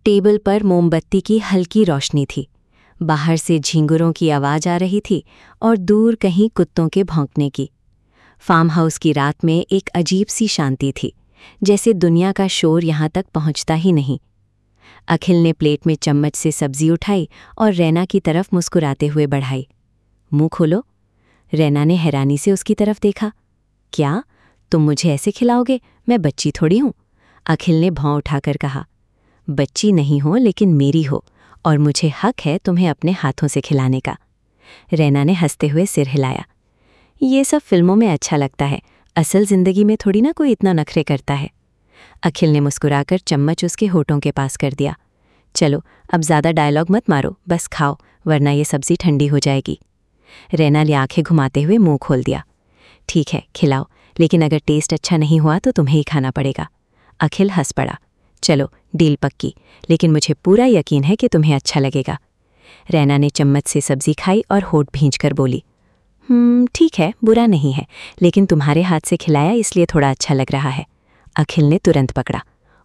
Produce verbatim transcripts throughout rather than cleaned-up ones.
Table पर मोमबत्ती की हल्की रोशनी थी। बाहर से झींगुरों की आवाज़ आ रही थी और दूर कहीं कुत्तों के भौंकने की। फार्म हाउस की रात में एक अजीब सी शांति थी, जैसे दुनिया का शोर यहाँ तक पहुँचता ही नहीं। अखिल ने प्लेट में चम्मच से सब्जी उठाई और रैना की तरफ मुस्कुराते हुए बढ़ाई। मुंह खोलो। रैना ने हैरानी से उसकी तरफ देखा। क्या तुम मुझे ऐसे खिलाओगे? मैं बच्ची थोड़ी हूँ। अखिल ने भौं उठाकर कहा। बच्ची नहीं हो लेकिन मेरी हो, और मुझे हक है तुम्हें अपने हाथों से खिलाने का। रैना ने हंसते हुए सिर हिलाया। ये सब फिल्मों में अच्छा लगता है, असल जिंदगी में थोड़ी ना कोई इतना नखरे करता है। अखिल ने मुस्कुराकर चम्मच उसके होठों के पास कर दिया। चलो अब ज़्यादा डायलॉग मत मारो, बस खाओ, वरना ये सब्जी ठंडी हो जाएगी। रैना ने आंखें घुमाते हुए मुंह खोल दिया। ठीक है खिलाओ, लेकिन अगर टेस्ट अच्छा नहीं हुआ तो तुम्हें ही खाना पड़ेगा। अखिल हंस पड़ा। चलो डील पक्की, लेकिन मुझे पूरा यकीन है कि तुम्हें अच्छा लगेगा। रैना ने चम्मच से सब्जी खाई और होठ भींचकर बोली, हम्म ठीक है, बुरा नहीं है, लेकिन तुम्हारे हाथ से खिलाया इसलिए थोड़ा अच्छा लग रहा है। अखिल ने तुरंत पकड़ा।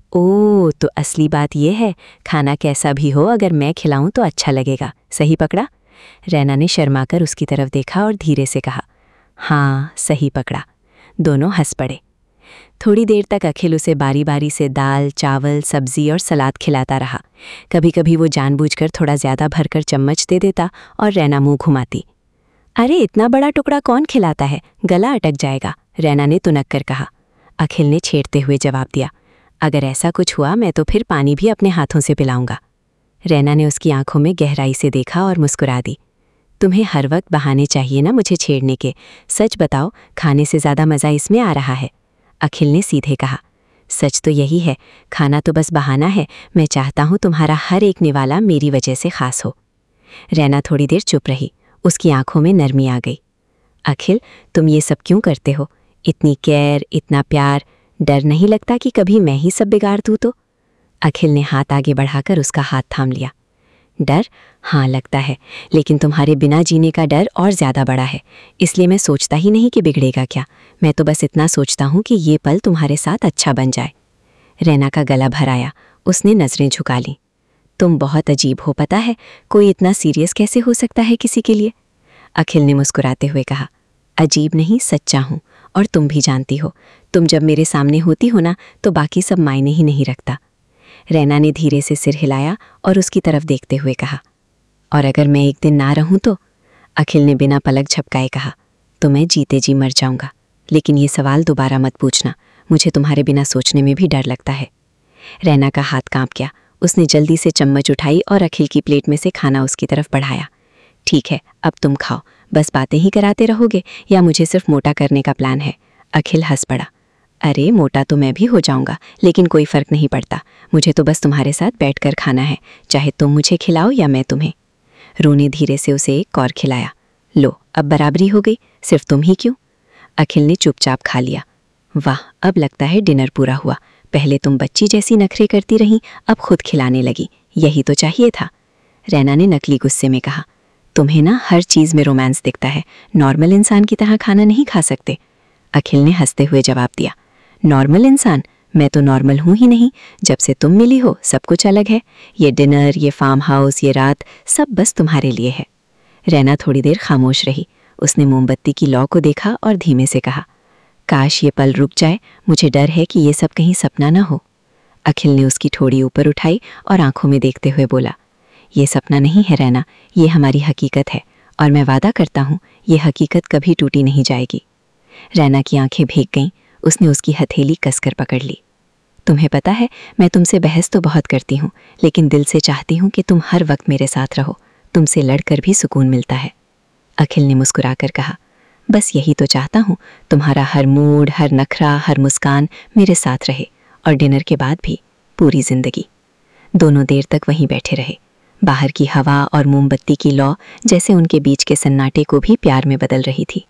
ओह, तो असली बात यह है, खाना कैसा भी हो अगर मैं खिलाऊं तो अच्छा लगेगा, सही पकड़ा? रैना ने शर्माकर उसकी तरफ देखा और धीरे से कहा, हाँ सही पकड़ा। दोनों हंस पड़े। थोड़ी देर तक अखिल उसे बारी बारी से दाल, चावल, सब्जी और सलाद खिलाता रहा। कभी कभी वो जानबूझकर थोड़ा ज़्यादा भरकर चम्मच दे देता और रैना मुंह घुमाती। अरे इतना बड़ा टुकड़ा कौन खिलाता है, गला अटक जाएगा, रैना ने तुनक कर कहा। अखिल ने छेड़ते हुए जवाब दिया, अगर ऐसा कुछ हुआ मैं तो फिर पानी भी अपने हाथों से पिलाऊंगा। रैना ने उसकी आंखों में गहराई से देखा और मुस्कुरा दी। तुम्हें हर वक्त बहाने चाहिए ना मुझे छेड़ने के, सच बताओ, खाने से ज़्यादा मज़ा इसमें आ रहा है। अखिल ने सीधे कहा। सच तो यही है, खाना तो बस बहाना है, मैं चाहता हूँ तुम्हारा हर एक निवाला मेरी वजह से खास हो। रैना थोड़ी देर चुप रही, उसकी आंखों में नरमी आ गई। अखिल तुम ये सब क्यों करते हो? इतनी केयर, इतना प्यार, डर नहीं लगता कि कभी मैं ही सब बिगाड़ दूँ तो? अखिल ने हाथ आगे बढ़ाकर उसका हाथ थाम लिया। डर? हाँ लगता है, लेकिन तुम्हारे बिना जीने का डर और ज़्यादा बड़ा है, इसलिए मैं सोचता ही नहीं कि बिगड़ेगा क्या। मैं तो बस इतना सोचता हूँ कि ये पल तुम्हारे साथ अच्छा बन जाए। रैना का गला भर आया, उसने नज़रें झुका लीं। तुम बहुत अजीब हो, पता है, कोई इतना सीरियस कैसे हो सकता है किसी के लिए? अखिल ने मुस्कुराते हुए कहा। अजीब नहीं, सच्चा हूँ, और तुम भी जानती हो, तुम जब मेरे सामने होती हो ना तो बाकी सब मायने ही नहीं रखता। रैना ने धीरे से सिर हिलाया और उसकी तरफ देखते हुए कहा, और अगर मैं एक दिन ना रहूं तो? अखिल ने बिना पलक झपकाए कहा, तो मैं जीते जी मर जाऊंगा, लेकिन ये सवाल दोबारा मत पूछना, मुझे तुम्हारे बिना सोचने में भी डर लगता है। रैना का हाथ कांप गया, उसने जल्दी से चम्मच उठाई और अखिल की प्लेट में से खाना उसकी तरफ बढ़ाया। ठीक है, अब तुम खाओ, बस बातें ही कराते रहोगे या मुझे सिर्फ मोटा करने का प्लान है? अखिल हंस पड़ा। अरे मोटा तो मैं भी हो जाऊंगा, लेकिन कोई फ़र्क नहीं पड़ता, मुझे तो बस तुम्हारे साथ बैठकर खाना है, चाहे तुम मुझे खिलाओ या मैं तुम्हें। रू ने धीरे से उसे एक कौर खिलाया। लो अब बराबरी हो गई, सिर्फ तुम ही क्यों? अखिल ने चुपचाप खा लिया। वाह, अब लगता है डिनर पूरा हुआ। पहले तुम बच्ची जैसी नखरे करती रहीं, अब खुद खिलाने लगी, यही तो चाहिए था। रैना ने नकली गुस्से में कहा। तुम्हें ना हर चीज़ में रोमांस दिखता है, नॉर्मल इंसान की तरह खाना नहीं खा सकते। अखिल ने हंसते हुए जवाब दिया। नॉर्मल इंसान? मैं तो नॉर्मल हूँ ही नहीं, जब से तुम मिली हो सब कुछ अलग है। ये डिनर, ये फार्म हाउस, ये रात, सब बस तुम्हारे लिए है। रैना थोड़ी देर खामोश रही, उसने मोमबत्ती की लौ को देखा और धीमे से कहा, काश ये पल रुक जाए, मुझे डर है कि ये सब कहीं सपना ना हो। अखिल ने उसकी ठोड़ी ऊपर उठाई और आंखों में देखते हुए बोला, ये सपना नहीं है रैना, ये हमारी हकीकत है, और मैं वादा करता हूँ ये हकीकत कभी टूटी नहीं जाएगी। रैना की आंखें भीग गईं, उसने उसकी हथेली कसकर पकड़ ली। तुम्हें पता है, मैं तुमसे बहस तो बहुत करती हूँ, लेकिन दिल से चाहती हूँ कि तुम हर वक्त मेरे साथ रहो, तुमसे लड़कर भी सुकून मिलता है। अखिल ने मुस्कुराकर कहा, बस यही तो चाहता हूँ, तुम्हारा हर मूड, हर नखरा, हर मुस्कान मेरे साथ रहे, और डिनर के बाद भी पूरी जिंदगी। दोनों देर तक वहीं बैठे रहे। बाहर की हवा और मोमबत्ती की लौ जैसे उनके बीच के सन्नाटे को भी प्यार में बदल रही थी।